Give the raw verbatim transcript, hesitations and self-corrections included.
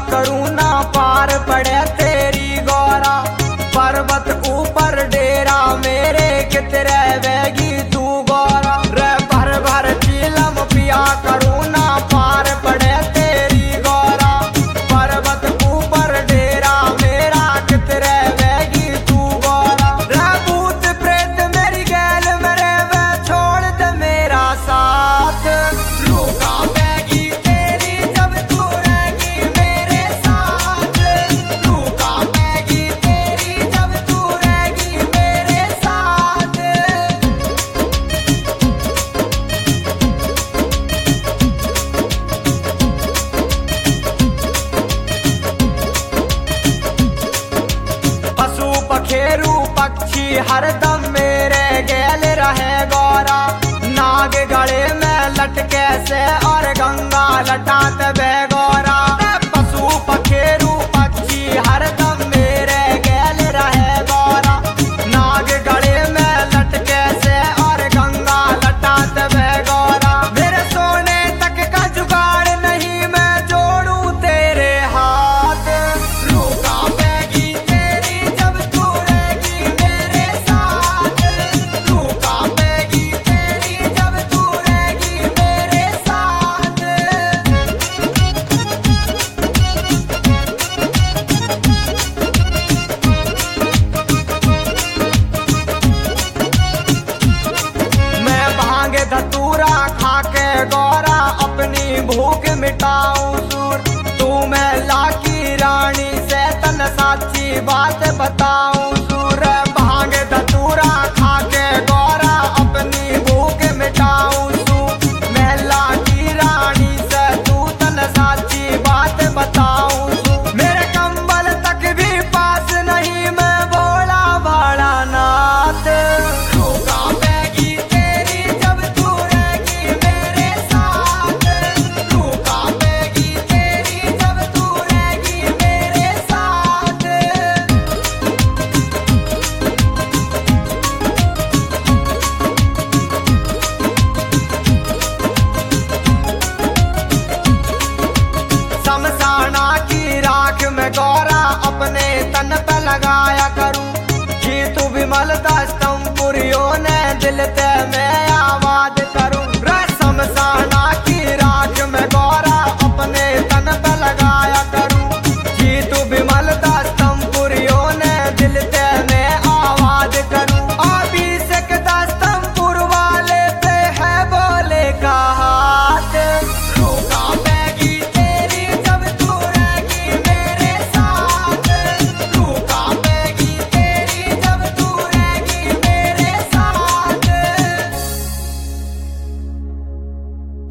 करूँ ना पार पड़े तेरी गौरा। पर्वत ऊपर डेरा मेरे कितरे वेगी तू गौरा। रे भर भर चीलम पिया करूँ ना पार पड़े तेरी गौरा। पर्वत ऊपर डेरा मेरा कितरे वेगी तू गौरा। रे भूत प्रेत मेरी गैल मेरे वे छोड़ दे मेरा साथ। लूका वेगी तेरी जब तू रहेगी मेरे साथ। लूका वेगी तेरी जब तू रहेगी मेरे साथ। पशु पखेरु पक्षी हरदम मेरे गैल रहे गौरा। नाग गले में लटके से और गंगा लटात बे गौरा। पशु पखेरु पक्षी हरदम मेरे गैल रहे गौरा। नाग गले में लटके से और गंगा लटात बे गौरा। मेरे सोने तक का जुगाड़ नहीं मैं जोड़ू तेरे हाथ। लूका वेगी तेरी जब तू रहेगी मेरे साथ। लूका वेगी तेरी जब तू रहेगी मेरे साथ। मैं भांग धतूरा खाके गौरा अपनी भूख मिटाऊं सूर। तू मैं लाकी रानी से तन साची बात बताऊं।